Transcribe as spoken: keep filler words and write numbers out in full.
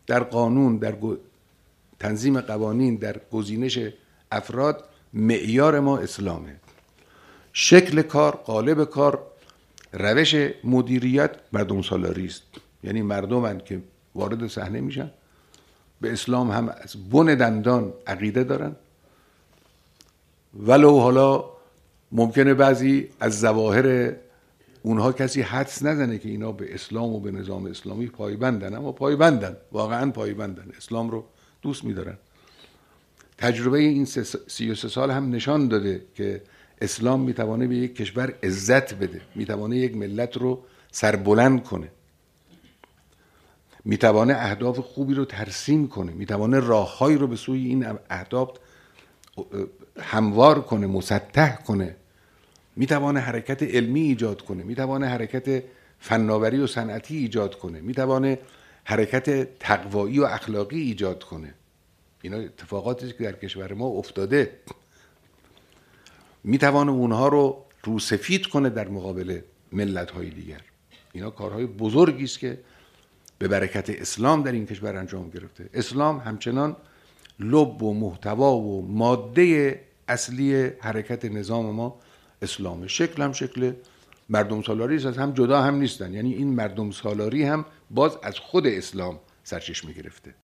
در قانون، در تنظیم قوانین، در گزینش افراد معیار ما اسلامه. شکل کار، قالب کار، روش مدیریت مردم سالاری است. یعنی مردمن که وارد صحنه میشن، به اسلام هم از بن دندان عقیده دارن، ولو حالا ممکنه بعضی از ظواهر اونها کسی حدس نزنه که اینا به اسلام و به نظام اسلامی پایبندن، اما پایبندن، واقعا پایبندن، اسلام رو دوست می‌دارن. تجربه این سی و سه سال هم نشان داده که اسلام میتوانه به یک کشور عزت بده، میتوانه یک ملت رو سربلند کنه، میتوانه اهداف خوبی رو ترسیم کنه، میتوانه راههایی رو به سوی این اهداف هموار کنه، مسطح کنه، میتوانه حرکت علمی ایجاد کنه، میتوانه حرکت فناوری و صنعتی ایجاد کنه، میتوانه حرکت تقوایی و اخلاقی ایجاد کنه. اینا اتفاقاتی که در کشور ما افتاده، میتوانه اونها رو روسفید کنه در مقابل ملت‌های دیگر. اینا کارهای بزرگی است که به برکت اسلام در این کشور انجام گرفته. اسلام همچنان لب و محتوا و ماده اصلی حرکت نظام ما اسلامه. شکل هم شکل مردم سالاری است، از هم جدا هم نیستن. یعنی این مردم سالاری هم باز از خود اسلام سرچشمه گرفته.